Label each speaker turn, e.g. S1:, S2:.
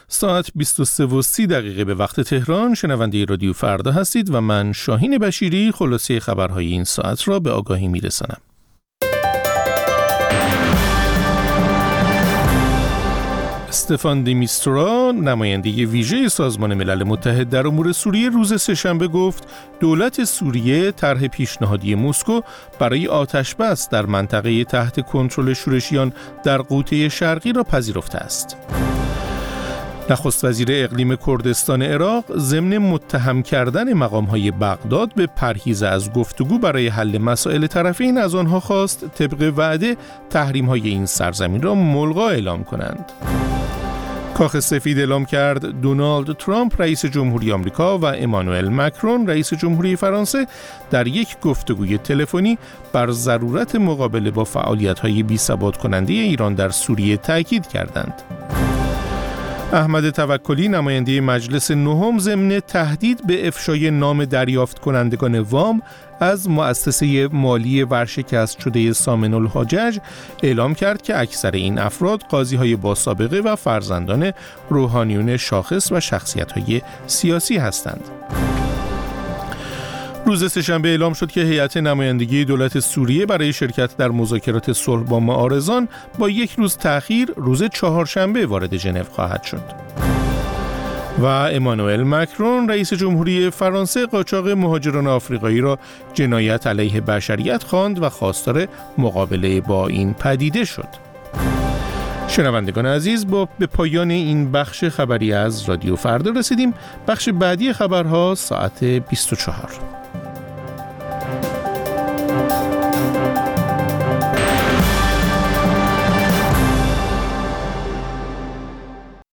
S1: ساعت 23:30 به وقت تهران شنونده رادیو فردا هستید و من شاهین بشیری خلاصه خبرهای این ساعت را به آگاهی میرسانم. استفان دی میسترا، نماینده ویژه سازمان ملل متحد در امور سوریه، روز سه‌شنبه گفت دولت سوریه طرح پیشنهادی مسکو برای آتش‌بس در منطقه تحت کنترل شورشیان در غوطه شرقی را پذیرفته است. نخست وزیر اقلیم کردستان عراق ضمن متهم کردن مقام‌های بغداد به پرهیز از گفتگو برای حل مسائل طرفین از آنها خواست طبق وعده تحریم‌های این سرزمین را ملغا اعلام کنند. کاخ سفید اعلام کرد دونالد ترامپ رئیس جمهوری آمریکا و امانوئل مکرون رئیس جمهوری فرانسه در یک گفتگوی تلفنی بر ضرورت مقابله با فعالیت‌های بی‌ثبات کننده ایران در سوریه تاکید کردند. احمد توکلی، نماینده مجلس نهم، ضمن تهدید به افشای نام دریافت کنندگان وام از مؤسسه مالی ورشکست شده سامن الحجج اعلام کرد که اکثر این افراد قاضی‌های با سابقه و فرزندان روحانیون شاخص و شخصیت‌های سیاسی هستند. روز سه‌شنبه اعلام شد که هیئت نمایندگی دولت سوریه برای شرکت در مذاکرات صلح با معارضان با یک روز تأخیر روز چهارشنبه وارد ژنو خواهد شد. و امانوئل مکرون رئیس جمهوری فرانسه قاچاق مهاجران آفریقایی را جنایت علیه بشریت خواند و خواستار مقابله با این پدیده شد. شنوندگان عزیز، به پایان این بخش خبری از رادیو فردا رسیدیم. بخش بعدی خبرها ساعت 24.